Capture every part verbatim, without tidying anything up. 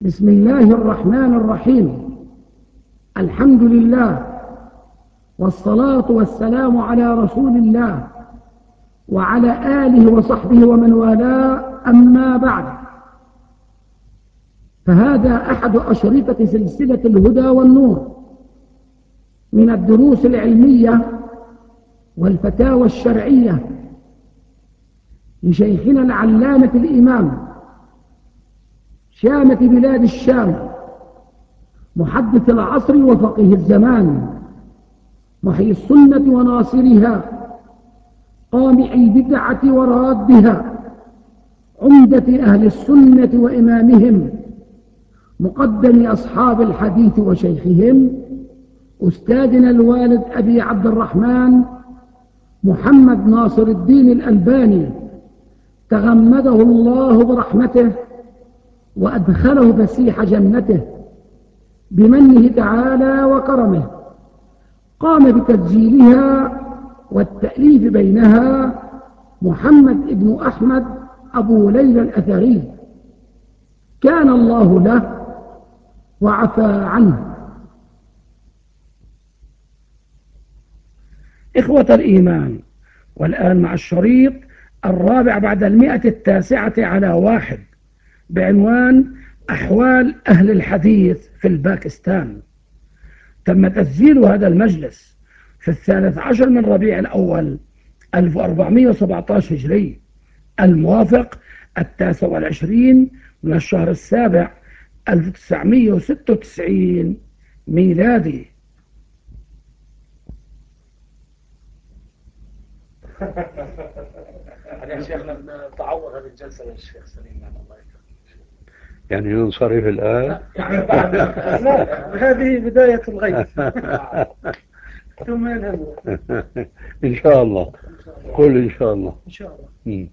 بسم الله الرحمن الرحيم. الحمد لله والصلاة والسلام على رسول الله وعلى آله وصحبه ومن والاه، أما بعد، فهذا أحد أشرطة سلسلة الهدى والنور من الدروس العلمية والفتاوى الشرعية لشيخنا العلامة الإمام شامة بلاد الشام، محدث العصر وفقيه الزمان، محيي السنة وناصرها، قامع البدعة ورادها، عمدة أهل السنة وإمامهم، مقدم أصحاب الحديث وشيخهم، أستاذنا الوالد أبي عبد الرحمن محمد ناصر الدين الألباني، تغمده الله برحمته وأدخله فسيح جنته بمنه تعالى وكرمه. قام بتسجيلها والتأليف بينها محمد بن أحمد أبو ليلى الأثري، كان الله له وعفى عنه. إخوة الإيمان، والآن مع الشريط الرابع بعد المئة التاسعة على واحد بعنوان أحوال أهل الحديث في الباكستان. تم تسجيل هذا المجلس في الثالث عشر من ربيع الأول ألف وأربعمائة وسبعة عشر هجري، الموافق التاسع والعشرين من الشهر السابع ألف وتسعمائة وستة وتسعين ميلادي. يا شيخنا تعوض هذه الجلسة يا شيخ سليم، يعني الله يكرمك. يعني ننصرف الآن؟ يعني بعد لا، هذه بداية الغيب ثم ينهض إن شاء الله. قل إن شاء الله. إن شاء الله. مم.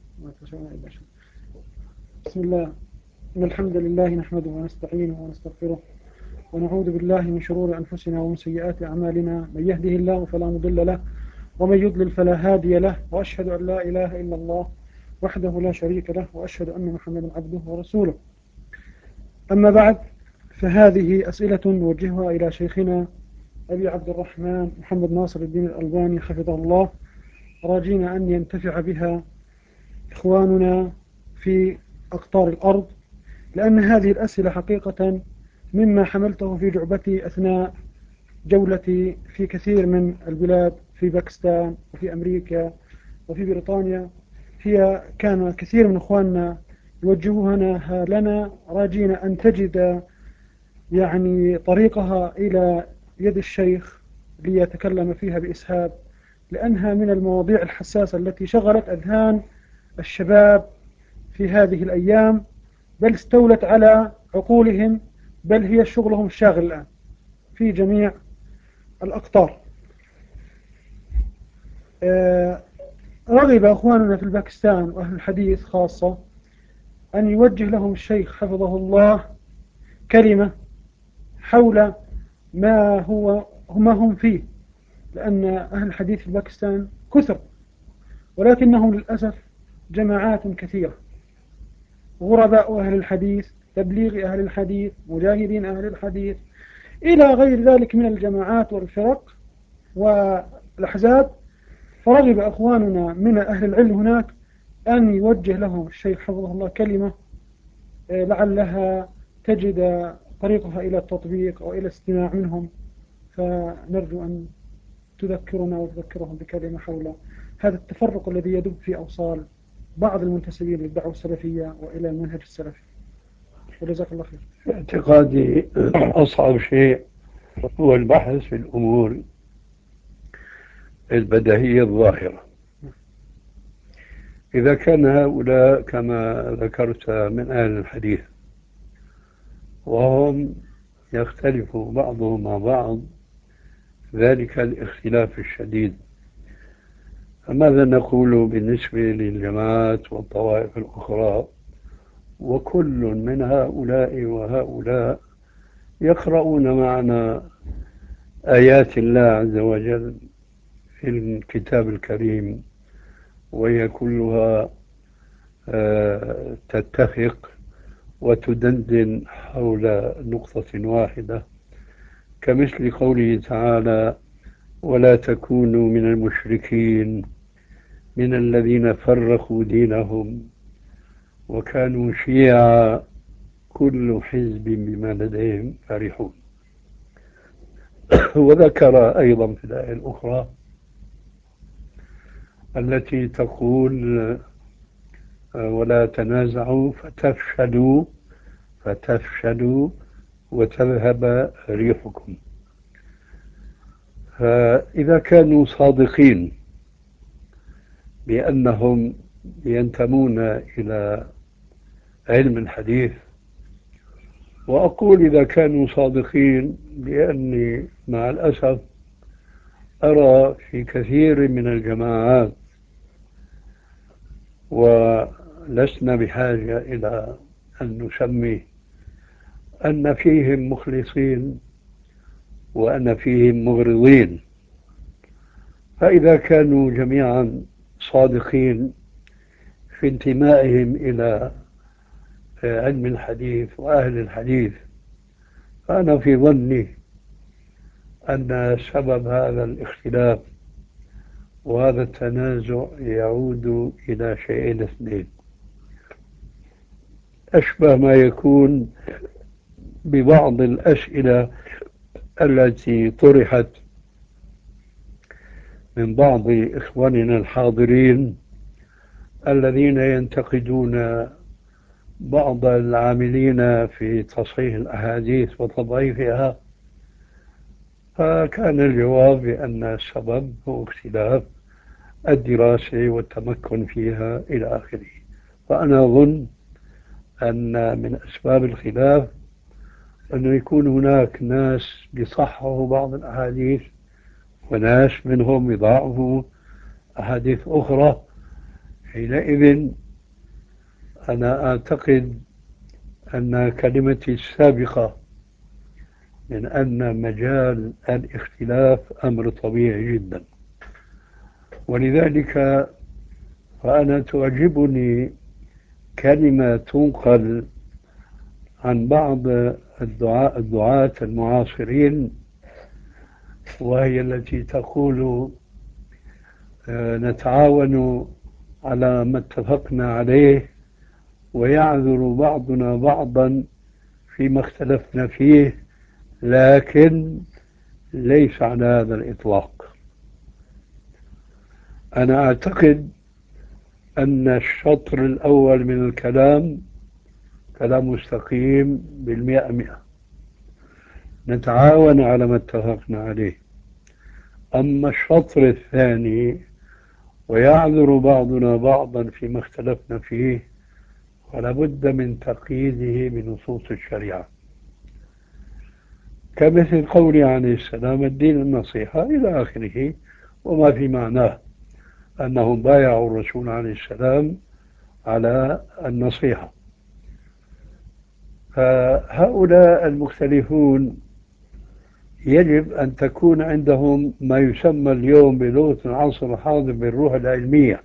بسم الله، إن الحمد لله نحمده ونستعينه ونستغفره ونعوذ بالله من شرور أنفسنا ومن سيئات أعمالنا، من يهده الله فلا مضل له ومن يضلل فلا هادي له، وأشهد أن لا إله إلا الله وحده لا شريك له، وأشهد أن محمدا عبده ورسوله. أما بعد، فهذه أسئلة نوجهها إلى شيخنا أبي عبد الرحمن محمد ناصر الدين الألباني حفظه الله، راجين أن ينتفع بها إخواننا في أقطار الأرض، لأن هذه الأسئلة حقيقة مما حملته في جعبتي أثناء جولتي في كثير من البلاد، في باكستان وفي أمريكا وفي بريطانيا. هي كان كثير من إخواننا يوجهونها لنا راجين أن تجد يعني طريقها إلى يد الشيخ ليتكلم فيها بإسهاب، لأنها من المواضيع الحساسة التي شغلت أذهان الشباب في هذه الأيام، بل استولت على عقولهم، بل هي شغلهم الشاغل الآن في جميع الأقطار. آه، رغب أخواننا في الباكستان وأهل الحديث خاصة أن يوجه لهم الشيخ حفظه الله كلمة حول ما هو ما هم فيه، لأن أهل الحديث في باكستان كثر، ولكنهم للأسف جماعات كثيرة، غرباء أهل الحديث، تبليغ أهل الحديث، مجاهدين أهل الحديث، إلى غير ذلك من الجماعات والفرق والأحزاب. فرغب أخواننا من أهل العلم هناك أن يوجه لهم الشيخ حفظه الله كلمة لعلها تجد طريقها إلى التطبيق أو إلى الاستماع منهم، فنرجو أن تذكرنا وتذكرهم بكلمة حول هذا التفرق الذي يدب في أوصال بعض المنتسبين للدعوة السلفية وإلى المنهج السلفي. وجزاك الله خير. في اعتقادي أصعب شيء هو البحث في الأمور البديهية الظاهرة. إذا كان هؤلاء كما ذكرت من أهل الحديث وهم يختلف بعضهم مع بعض ذلك الاختلاف الشديد، فماذا نقول بالنسبة للجماعات والطوائف الأخرى؟ وكل من هؤلاء وهؤلاء يقرؤون معنا آيات الله عز وجل في الكتاب الكريم، وهي كلها تتفق وتدندن حول نقطة واحدة، كمثل قوله تعالى: ولا تكونوا من المشركين من الذين فرقوا دينهم وكانوا شيعا كل حزب بما لديهم فرحون. وذكر أيضا في الآية الأخرى التي تقول: ولا تنازعوا فتفشلوا فتفشلوا وتذهب ريحكم. فإذا كانوا صادقين بأنهم ينتمون إلى علم الحديث، وأقول إذا كانوا صادقين لأني مع الأسف أرى في كثير من الجماعات، ولسنا بحاجة إلى أن نسمي، أن فيهم مخلصين وأن فيهم مغرضين. فإذا كانوا جميعا صادقين في انتمائهم إلى علم الحديث وأهل الحديث، فأنا في ظني أن سبب هذا الاختلاف وهذا التنازع يعود إلى شيئين اثنين. أشبه ما يكون ببعض الأسئلة التي طرحت من بعض إخواننا الحاضرين الذين ينتقدون بعض العاملين في تصحيح الأحاديث وتضعيفها، فكان الجواب بأن السبب هو اختلاف الدراسة والتمكن فيها إلى آخره. فأنا أظن أن من أسباب الخلاف أنه يكون هناك ناس بيصححوا بعض الأحاديث وناس منهم يضاعفوا أحاديث أخرى. حينئذ أنا أعتقد أن كلمتي السابقة من أن مجال الاختلاف أمر طبيعي جدا. ولذلك فأنا تعجبني كلمة تنقل عن بعض الدعاة, الدعاة المعاصرين، وهي التي تقول: نتعاون على ما اتفقنا عليه ويعذر بعضنا بعضا فيما اختلفنا فيه، لكن ليس على هذا الإطلاق. أنا أعتقد أن الشطر الأول من الكلام كلام مستقيم بالمئة مئة، نتعاون على ما اتفقنا عليه. أما الشطر الثاني ويعذر بعضنا بعضا فيما اختلفنا فيه، فلا بد من تقييده بنصوص الشريعة، كمثل قوله عليه السلام: الدين النصيحة إلى آخره، وما في معناه أنهم بايعوا الرسول عليه السلام على النصيحة. فهؤلاء المختلفون يجب أن تكون عندهم ما يسمى اليوم بلغة العصر الحاضر بالروح العلمية،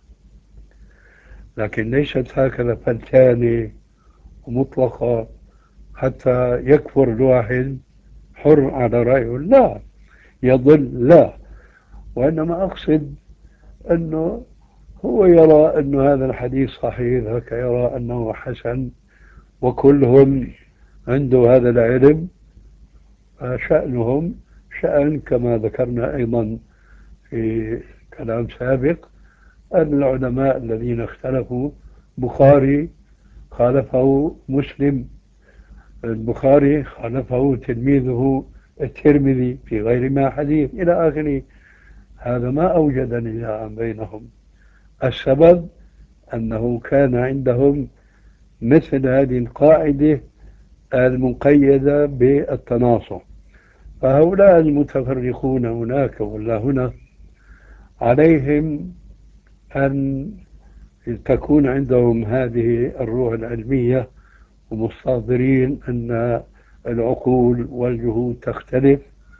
لكن ليست هكذا فلتانة ومطلقة حتى يكفر الواحد حر على رأيه، لا يضل، لا. وإنما أقصد أنه هو يرى أن هذا الحديث صحيح، ذاك يرى أنه حسن، وكلهم عنده هذا العلم. شأنهم شأن كما ذكرنا أيضا في كلام سابق أن العلماء الذين اختلفوا، بخاري خالفه مسلم، البخاري خالفه تلميذه الترمذي في غير ما حديث إلى آخره. هذا ما أوجد نزاعا بينهم. السبب أنه كان عندهم مثل هذه القاعدة المقيدة بالتناصح. فهؤلاء المتفرقون هناك ولا هنا عليهم أن تكون عندهم هذه الروح العلمية، ومستحضرين أن العقول والجهود تختلف،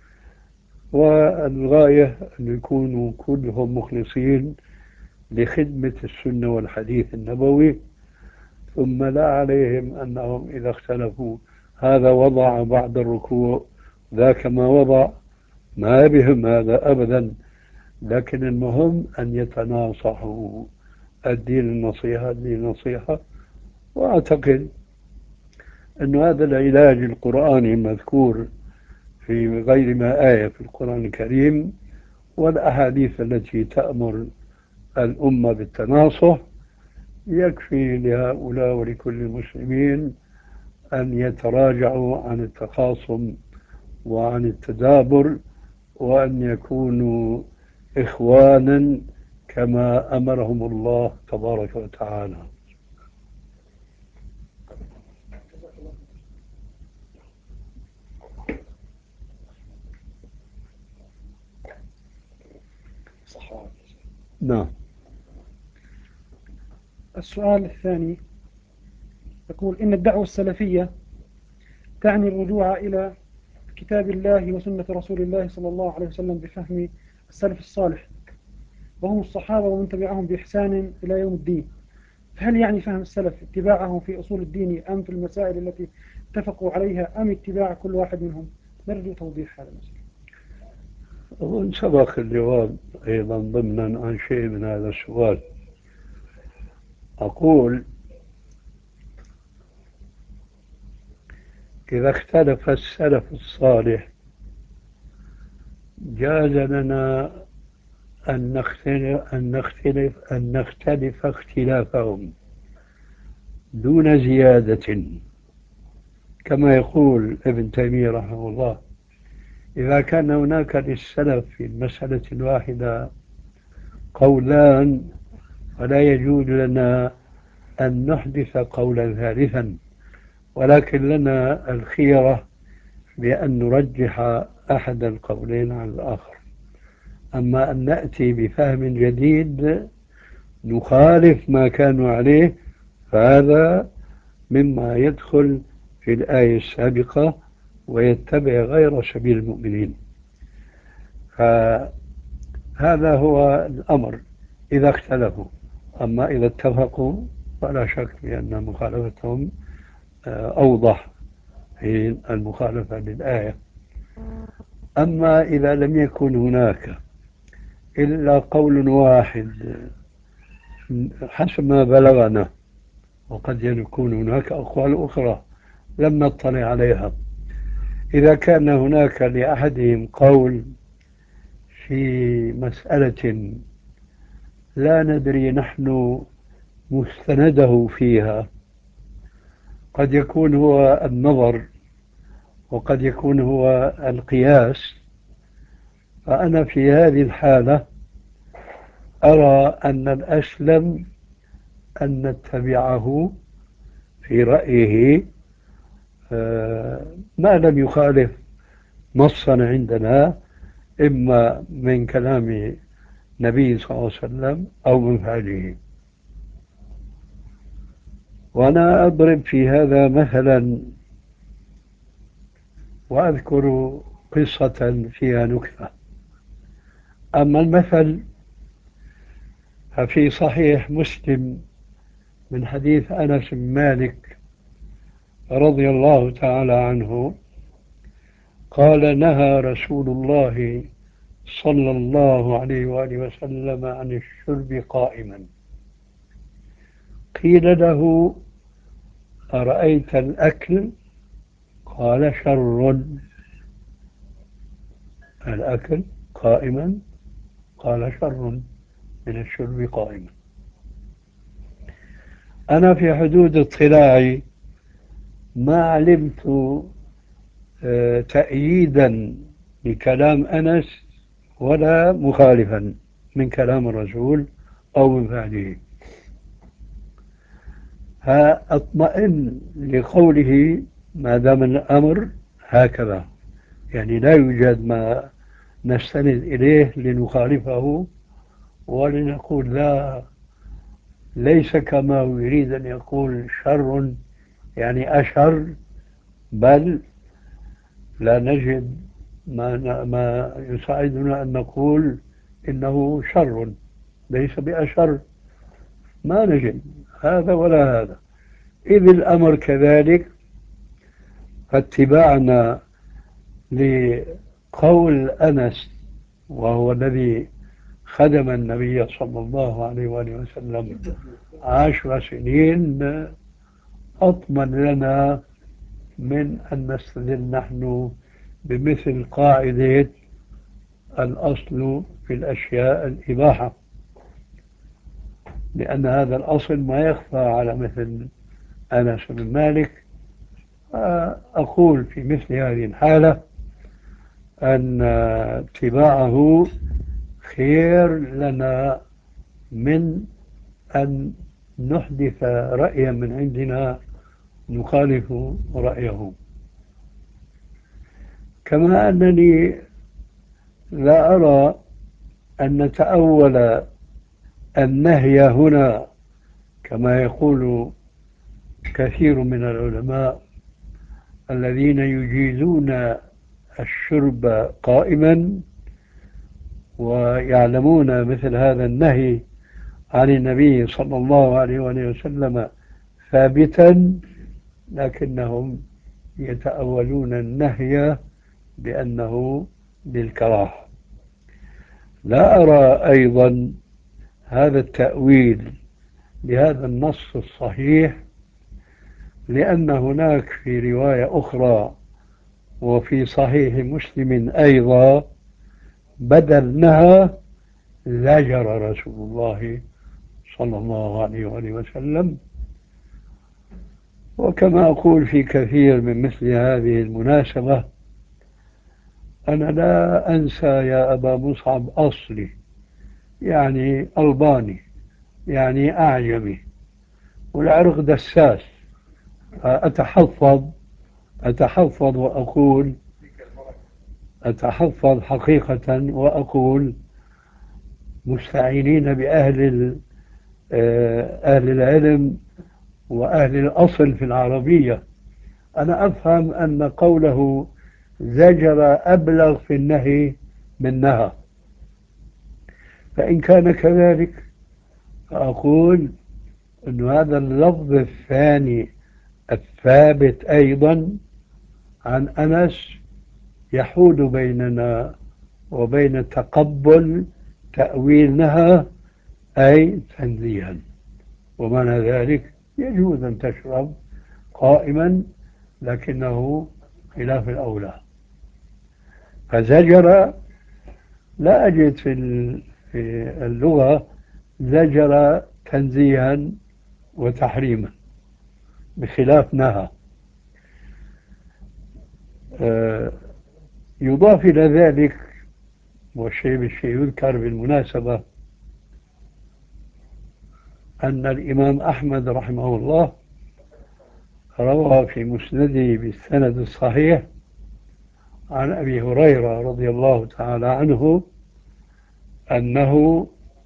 والغاية أن يكونوا كلهم مخلصين لخدمة السنة والحديث النبوي. ثم لا عليهم أنهم إذا اختلفوا هذا وضع بعد الركوع ذاك ما وضع، ما بهم هذا أبدا. لكن المهم أن يتناصحوا، الدين النصيحة، الدين النصيحة. وأعتقد أن هذا العلاج القرآني المذكور في غير ما آية في القرآن الكريم والأحاديث التي تأمر الأمة بالتناصح يكفي لهؤلاء ولكل المسلمين أن يتراجعوا عن التخاصم وعن التدابر، وأن يكونوا إخوانا كما أمرهم الله تبارك وتعالى. نعم. السؤال الثاني يقول: إن الدعوة السلفية تعني الرجوع إلى كتاب الله وسنة رسول الله صلى الله عليه وسلم بفهم السلف الصالح، وهم الصحابة ومن تبعهم بإحسان إلى يوم الدين. فهل يعني فهم السلف اتباعهم في أصول الدين أم في المسائل التي اتفقوا عليها، أم اتباع كل واحد منهم؟ نرجو توضيح هذا المسألة. أظن سبق الجواب أيضا ضمنا عن شيء من هذا السؤال. أقول: إذا اختلف السلف الصالح جاز لنا أن نختلف أن نختلف أن نختلف اختلافهم دون زيادة، كما يقول ابن تيمية رحمه الله: إذا كان هناك للسلف في المسألة الواحدة قولان فلا يجوز لنا أن نحدث قولا ثالثا، ولكن لنا الخيرة بأن نرجح أحد القولين عن الآخر. أما أن نأتي بفهم جديد نخالف ما كانوا عليه فهذا مما يدخل في الآية السابقة ويتبع غير سبيل المؤمنين. فهذا هو الأمر إذا اختلفوا. أما إذا اتفقوا فلا شك بأن مخالفتهم أوضح في المخالفة للآية. أما إذا لم يكن هناك إلا قول واحد حسب ما بلغنا، وقد يكون هناك أقوال أخرى لم نطلع عليها، إذا كان هناك لأحدهم قول في مسألة لا ندري نحن مستنده فيها، قد يكون هو النظر وقد يكون هو القياس، فأنا في هذه الحالة أرى أن الأسلم أن نتبعه في رأيه ما لم يخالف نصا عندنا، إما من كلام النبي صلى الله عليه وسلم أو من فعله. وأنا أضرب في هذا مثلا وأذكر قصة فيها نكتة. أما المثل ففي صحيح مسلم من حديث أنس بن مالك رضي الله تعالى عنه قال: نهى رسول الله صلى الله عليه وآله وسلم عن الشرب قائما. قيل له: أرأيت الأكل؟ قال: شر. الأكل قائما؟ قال: شر من الشرب قائما. أنا في حدود اطلاعي ما علمت تأييدا لكلام أنس ولا مخالفا من كلام الرسول أو من فعله، فأطمئن لقوله ما دام الأمر هكذا، يعني لا يوجد ما نستند إليه لنخالفه ولنقول لا ليس كما يريد أن يقول شر يعني أشر، بل لا نجد ما, ما يساعدنا أن نقول إنه شر ليس بأشر، ما نجد هذا ولا هذا. إذ الأمر كذلك فاتباعنا لقول أنس وهو الذي خدم النبي صلى الله عليه وآله وسلم عشر سنين أطمن لنا من أن نستدل نحن بمثل قاعدة الأصل في الأشياء الإباحة، لأن هذا الأصل ما يخفى على مثل أنس بن مالك. أقول في مثل هذه الحالة أن اتباعه خير لنا من أن نحدث رأيا من عندنا نخالف رأيه. كما أنني لا أرى أن نتأول النهي هنا كما يقول كثير من العلماء الذين يجيزون الشرب قائما ويعلمون مثل هذا النهي عن النبي صلى الله عليه وسلم ثابتا، لكنهم يتأولون النهي بأنه للكراهة. لا أرى أيضا هذا التأويل لهذا النص الصحيح، لأن هناك في رواية أخرى وفي صحيح مسلم أيضا بدل نهى زجر رسول الله صلى الله عليه وآله وسلم. وكما أقول في كثير من مثل هذه المناسبة، أنا لا أنسى يا أبا مصعب أصلي، يعني ألباني، يعني أعجمي، والعرق دساس. أتحفظ أتحفظ وأقول أتحفظ حقيقة وأقول مستعينين بأهل أهل العلم وأهل الأصل في العربية. أنا أفهم أن قوله زجر أبلغ في النهي من نهى، فإن كان كذلك فأقول أن هذا اللفظ الثاني الثابت أيضا عن أنس يحول بيننا وبين تقبل تأويل نهى أي تنزيها، ومعنى ذلك يجوز أن تشرب قائما لكنه خلاف الأولى. فزجر لا أجد في اللغة زجر تنزيها وتحريما بخلاف نهى. يضاف إلى ذلك والشيء بالشيء يذكر بالمناسبة أن الإمام أحمد رحمه الله روى في مسنده بالسند الصحيح عن أبي هريرة رضي الله تعالى عنه أنه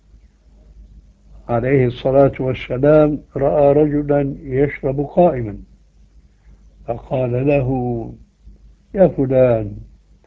عليه الصلاة والسلام رأى رجلا يشرب قائما فقال له: يا فلان،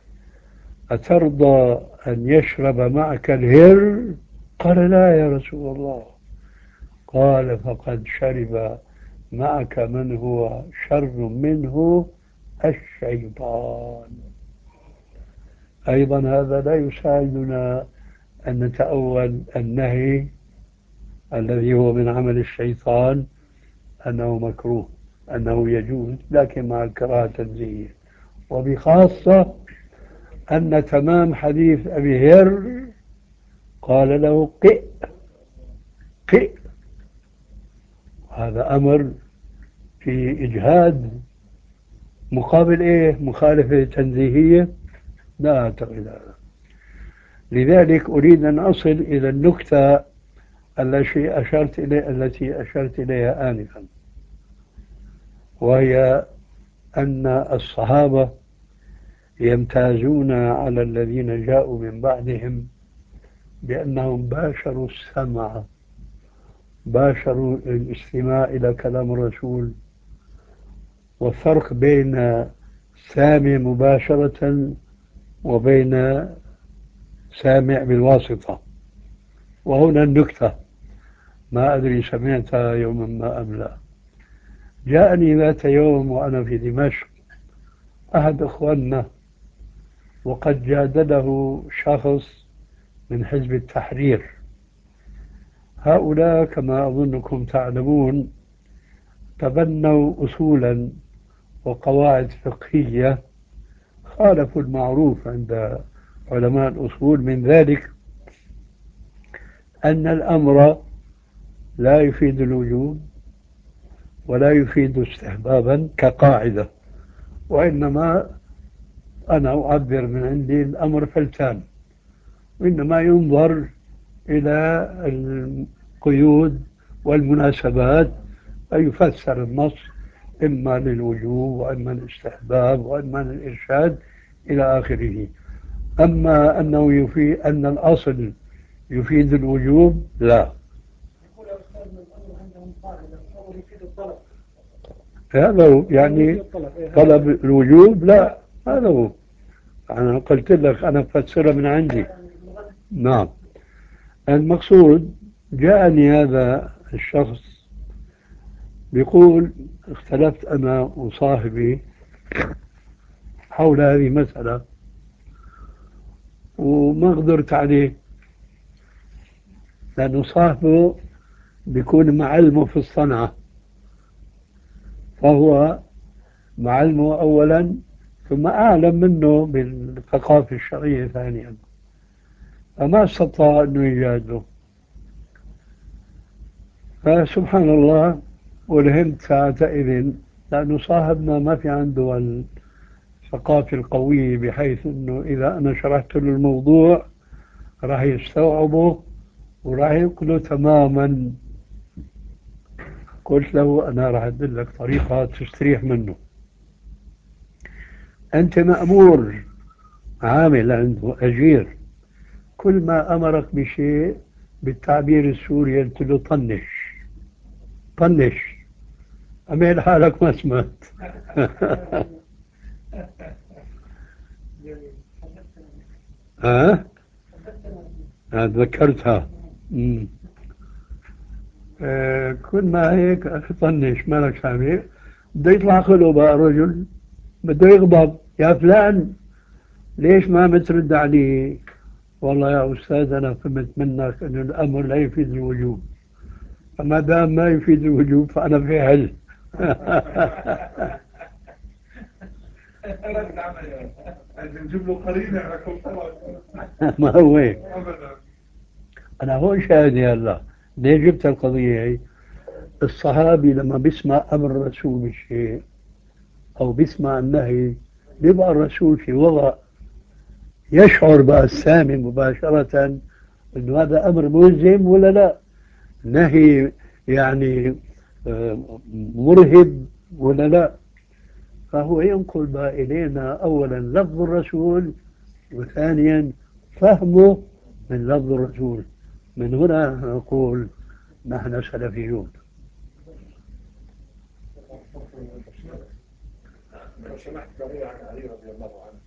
أترضى أن يشرب معك الهر؟ قال: لا يا رسول الله. قال: فقد شرب معك من هو شر منه، الشيطان. أيضا هذا لا يساعدنا أن نتأول النهي الذي هو من عمل الشيطان أنه مكروه، أنه يجوز، لكن مع الكراهة تنزيهية. وبخاصة أن تمام حديث أبي هر قال له: قئ قئ. هذا أمر في إجهاد مقابل إيه؟ مخالفة تنزيهية؟ لا أعتقد هذا. لذلك أريد أن أصل إلى النكتة التي أشرت إليها التي أشرت إليها آنفا، وهي أن الصحابة يمتازون على الذين جاءوا من بعدهم بأنهم باشروا السمع، باشروا الاستماع إلى كلام الرسول. والفرق بين سامع مباشرة وبين سامع بالواسطة. وهنا النكتة، ما أدري سمعتها يوما ما أم لا. جاءني ذات يوم وأنا في دمشق أحد إخواننا وقد جادله شخص من حزب التحرير. هؤلاء كما أظنكم تعلمون تبنوا أصولا وقواعد فقهية خالفوا المعروف عند علماء الأصول، من ذلك أن الأمر لا يفيد الوجوب ولا يفيد استحبابا كقاعدة، وإنما أنا أعبر من عندي الأمر فلتان، وإنما ينظر إلى القيود والمناسبات فيفسر النص إما للوجوب وإما للاستحباب وإما للإرشاد إلى آخره. أما أنه يفيد أن الأصل يفيد الوجوب لا. هذا هو يعني طلب الوجوب لا، هذا هو. أنا قلت لك أنا أفسرها من عندي. نعم. المقصود جاءني هذا الشخص بيقول اختلفت أنا وصاحبي حول هذه المسألة وما قدرت عليه، لأنه صاحبه بيكون معلمه في الصنعة، فهو معلمه أولا ثم أعلم منه بالثقافة الشرعية ثانيا، فما استطاع أنه يجادله. فسبحان الله ولهمت ساعتئذ، لأنه صاحبنا ما في عنده الثقافة القوية بحيث أنه إذا أنا شرحت له الموضوع راح يستوعبه وراح يقله تماما. قلت له أنا راح أدلك طريقة تستريح منه. أنت مأمور عامل عنده أجير، كل ما أمرك بشيء بالتعبير السوري قلت له طنش طنش، أميل حالك ما سمعت. ها؟ ذكرتها. آه كل ما هيك طنش مالك سامع، بده يطلع خلو بقى رجل بده يغضب، يا فلان ليش ما بترد عليه؟ والله يا أستاذ أنا فهمت منك أن الأمر لا يفيد الوجوب، فما دام ما يفيد الوجوب فأنا في حل. نجيب له قرينة على كل ما هو هيك. أنا هون شاهدي هلا ليه جبت القضية هي؟ الصحابي لما بيسمع أمر الرسول بالشيء أو بيسمع النهي بيبقى الرسول في وضع يشعر بقى السامي مباشرة إنه هذا أمر ملزم ولا لا، نهي يعني مرهب ولا لا. فهو ينقل بقى إلينا أولا لفظ الرسول وثانيا فهمه من لفظ الرسول. من هنا نقول نحن سلفيون. لو سمحت قضية عن علي رضي الله عنه.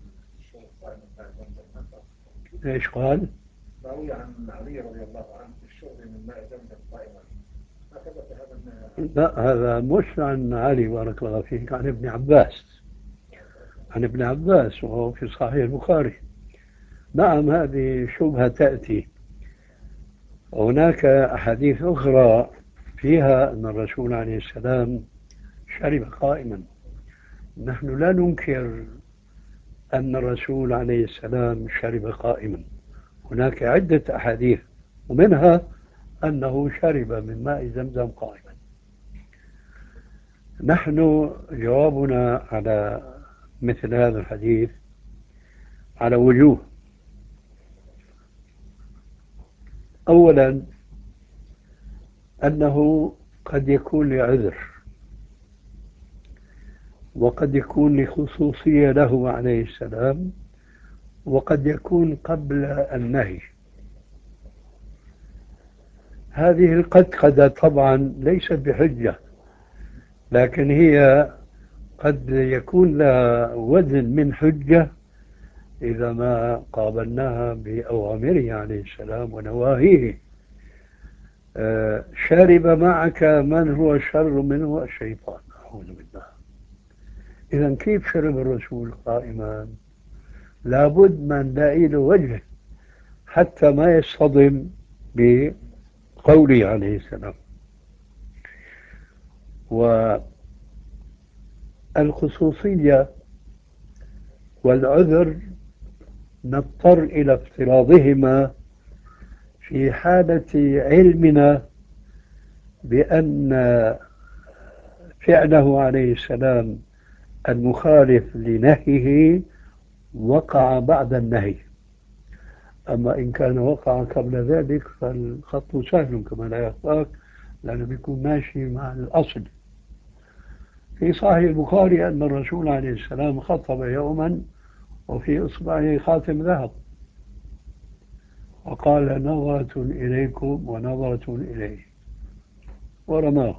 ايش قال؟ راوي عن علي رضي الله عنه الشرب من ماء زمزم قائما، ما ثبت هذا النهي؟ لا هذا مش عن علي بارك الله فيك، عن ابن عباس، عن ابن عباس وهو في صحيح البخاري. نعم هذه شبهة تأتي. هناك أحاديث أخرى فيها أن الرسول عليه السلام شرب قائما. نحن لا ننكر أن الرسول عليه السلام شرب قائما، هناك عدة أحاديث ومنها أنه شرب من ماء زمزم قائما. نحن جوابنا على مثل هذا الحديث على وجوه. أولا أنه قد يكون لعذر، وقد يكون لخصوصية له عليه السلام، وقد يكون قبل النهي. هذه القدقدة طبعا ليست بحجة، لكن هي قد يكون لها وزن من حجة إذا ما قابلناها بأوامره عليه السلام ونواهيه. آه شارب معك من هو شر منه الشيطان، أعوذ بالله. إذا كيف شرب الرسول قائما؟ لابد ما نلاقي له وجه حتى ما يصطدم بقوله عليه السلام. والخصوصية والعذر نضطر إلى افتراضهما في حالة علمنا بأن فعله عليه السلام المخالف لنهيه وقع بعد النهي. أما إن كان وقع قبل ذلك فالخط سهل كما لا يخفاك، لأنه بيكون ماشي مع الأصل. في صحيح البخاري أن الرسول عليه السلام خطب يوما وفي إصبعه خاتم ذهب وقال نظرة إليكم ونظرة إليه ورماه.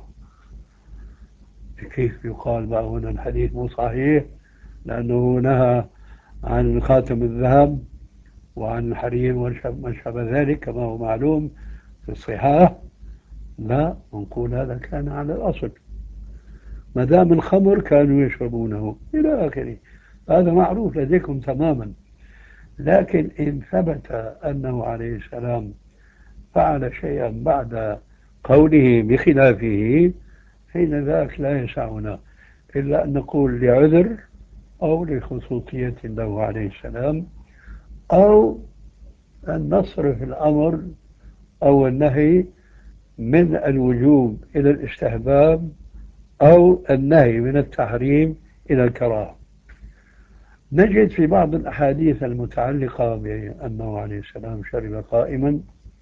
كيف يقال بقى هنا الحديث مو صحيح لأنه نهى عن خاتم الذهب وعن الحرير وما شابه ذلك كما هو معلوم في الصحاح؟ لا، نقول هذا كان على الأصل، ما دام الخمر كانوا يشربونه إلى آخره، هذا معروف لديكم تماما. لكن إن ثبت أنه عليه السلام فعل شيئا بعد قوله بخلافه حين ذاك لا يسعنا إلا أن نقول لعذر أو لخصوصية له عليه السلام، أو أن نصرف الأمر أو النهي من الوجوب إلى الاستحباب أو النهي من التحريم إلى الكراهة. نجد في بعض الأحاديث المتعلقة بأنه عليه السلام شرب قائما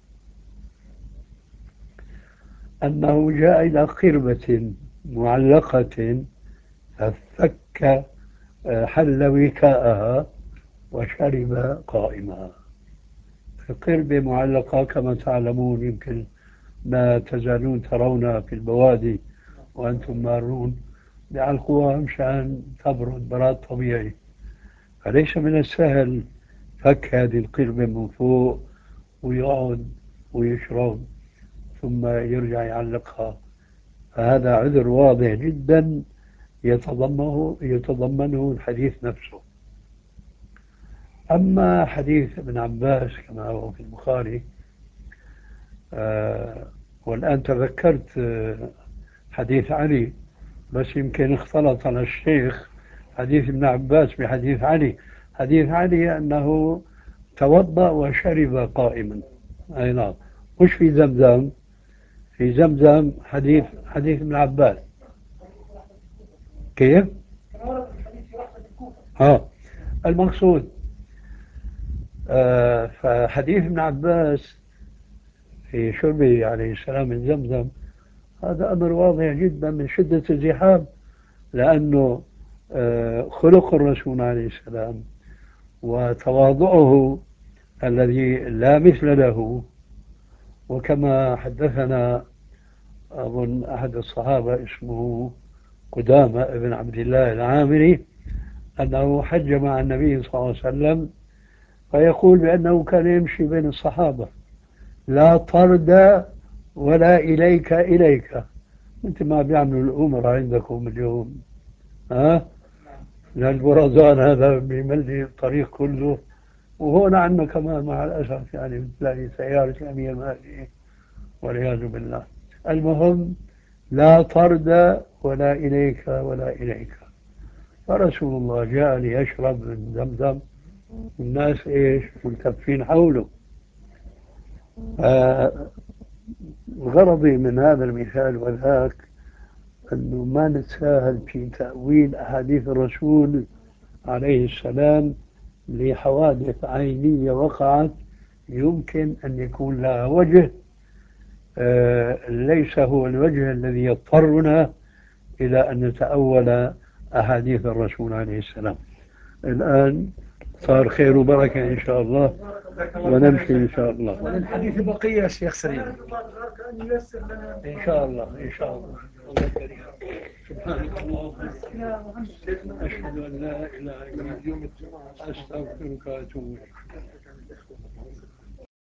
أنه جاء إلى قربة معلقة ففك حل وكاءها وشرب قائما. قربة معلقة كما تعلمون يمكن ما تزالون ترونها في البوادي وأنتم مارون بيعلقوها مشان تبرد براد طبيعي، فليس من السهل فك هذه القربة من فوق ويقعد ويشرب ثم يرجع يعلقها، فهذا عذر واضح جدا يتضمنه يتضمنه الحديث نفسه. أما حديث ابن عباس كما هو في البخاري، آه والآن تذكرت آه حديث علي، بس يمكن اختلط على الشيخ حديث ابن عباس بحديث علي. حديث علي أنه توضأ وشرب قائما، أي نعم، مش في زمزم. في زمزم حديث حديث ابن عباس. كيف؟ ها المقصود آه فحديث ابن عباس في شربه عليه السلام من زمزم هذا أمر واضح جدا من شدة الزحام، لأنه آه خلق الرسول عليه السلام وتواضعه الذي لا مثل له. وكما حدثنا أظن أحد الصحابة اسمه قدامة ابن عبد الله العامري أنه حج مع النبي صلى الله عليه وسلم، فيقول بأنه كان يمشي بين الصحابة لا طرد ولا إليك إليك، مثل ما بيعملوا الأمراء عندكم اليوم، ها لأن البرزان هذا بيملي الطريق كله، وهون عندنا كمان مع الأسف يعني بتلاقي سيارة الأمير ماشي والعياذ بالله. المهم لا طرد ولا إليك ولا إليك. فرسول الله جاء ليشرب من زمزم، الناس إيش ملتفين حوله. آه غرضي من هذا المثال وذاك أنه ما نتساهل في تأويل أحاديث الرسول عليه السلام لحوادث عينية وقعت يمكن أن يكون لها وجه آه ليس هو الوجه الذي يضطرنا إلى أن نتأول أحاديث الرسول عليه السلام. الآن صار خير وبركة إن شاء الله ونمشي إن شاء الله. وللحديث بقية شيخ سليم إن شاء الله إن شاء الله. الله كريم. سبحانك اللهم أشهد أن لا إله إلا أنت أستغفرك وأتوب إليك.